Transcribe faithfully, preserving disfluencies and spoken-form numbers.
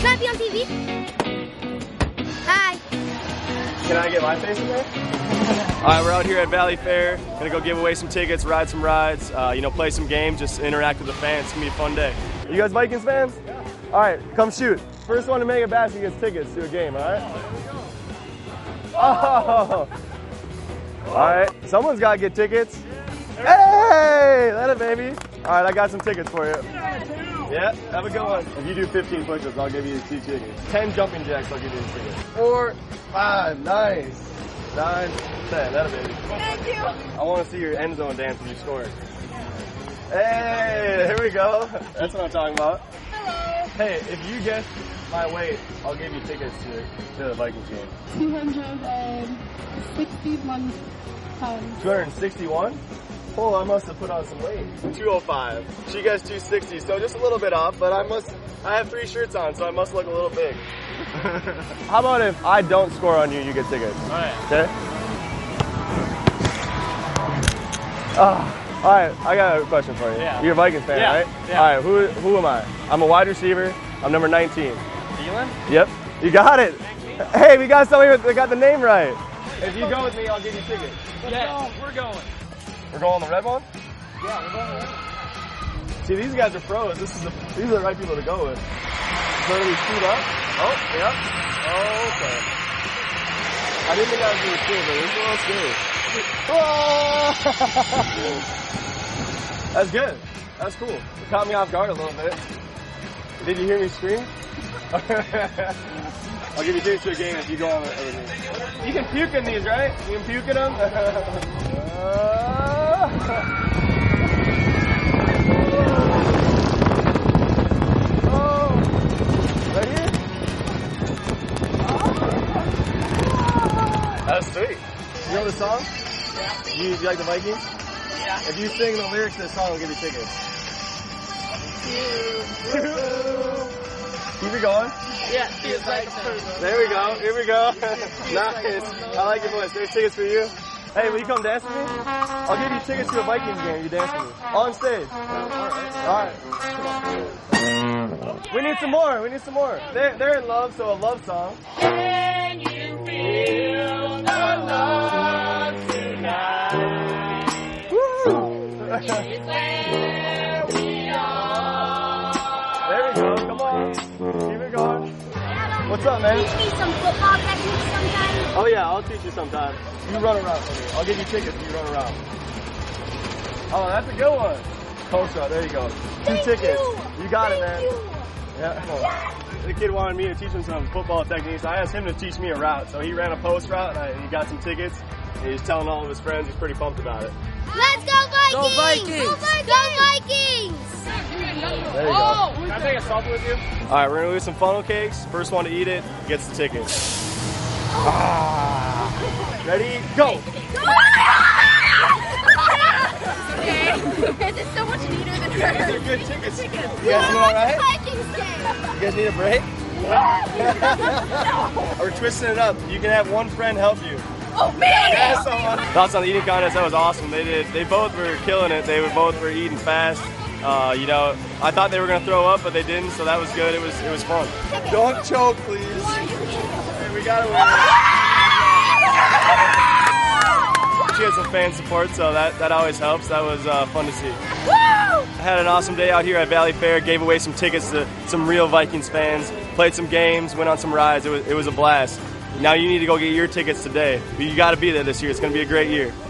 Can I be on T V? Hi. Can I get my face in there? All right, we're out here at Valley Fair. Gonna go give away some tickets, ride some rides, uh, you know, play some games, just interact with the fans. It's gonna be a fun day. You guys Vikings fans? Yeah. All right, come shoot. First one to make a basket gets tickets to a game, all right? Oh! All right, someone's gotta get tickets. Hey, let it, baby. All right, I got some tickets for you. Yeah, have a good one. If you do fifteen push-ups, I'll give you two tickets. ten jumping jacks, I'll give you the tickets. Four, five, nice. Nine, ten, that a baby. Thank you. I want to see your end zone dance when you score. Hey, here we go. That's what I'm talking about. Hello. Hey, if you guess my weight, I'll give you tickets to, to the Vikings game. two hundred sixty-one pounds. two hundred sixty-one? Oh, I must have put on some weight. two oh five. She gets two sixty, so just a little bit off, but I must, I have three shirts on, so I must look a little big. How about if I don't score on you, you get tickets? All right. Okay? Oh, all right, I got a question for you. Yeah. You're a Vikings fan, yeah. right? Yeah. All right, who, who am I? I'm a wide receiver. I'm number nineteen. Thielen? Yep. You got it. Hey, we got somebody that got the name right. If you go with me, I'll give you tickets. Yeah, we're going. We're going on the red one? Yeah, we're going on the red one. See, these guys are pros. This is the, these are the right people to go with. So do we shoot up? Oh, yep. Oh, okay. I didn't think I was going to shoot, but this is a little scary. Oh! That's good. That's cool. It caught me off guard a little bit. Did you hear me scream? I'll give you tickets to a game if you go on everything. You can puke in these, right? You can puke in them? uh... Right here? That's sweet. You know the song? Yeah. You, you like the Vikings? Yeah. If you sing the lyrics to the song, I'll give you tickets. Keep it going. Yeah, feels like a There we go. Here we go. Nice. I like your voice. There's tickets for you. Hey, will you come dance with me? I'll give you tickets to a Vikings game. You dance with me. On stage. All right. We need some more. We need some more. They're, they're in love, so a love song. Can you feel the love tonight? Woo! It's where we are. There we go. Come on. Keep it going. What's up, man? Teach me some football techniques sometime. Oh, yeah. I'll teach you sometime. You run around for me. I'll give you tickets if you run around. Oh, that's a good one. Post up. There you go. Two Thank tickets. You, you got Thank it, man. You. Yeah. The kid wanted me to teach him some football techniques. I asked him to teach me a route. So he ran a post route, and I, he got some tickets. And he's telling all of his friends. He's pretty pumped about it. Let's go Vikings! Go Vikings! Go Vikings! Go Vikings! There you go. Can I take a selfie with you? All right, we're going to do some funnel cakes. First one to eat it gets the tickets. Ah. Ready? Go! Okay. This is so much neater than These hers. are good tickets. You guys You doing all right? Vikings game. You guys need a break? We're twisting it up. You can have one friend help you. Oh, me! Yeah, someone. Thoughts on the eating contest? That was awesome. They did. They both were killing it. They were both were eating fast. Uh, you know, I thought they were gonna throw up, but they didn't. So that was good. It was it was fun. Don't choke, please. Hey, we got to win. She had some fan support, so that, that always helps. That was uh, fun to see. Woo! I had an awesome day out here at Valley Fair. Gave away some tickets to some real Vikings fans. Played some games. Went on some rides. It was, it was a blast. Now you need to go get your tickets today. You got to be there this year. It's going to be a great year.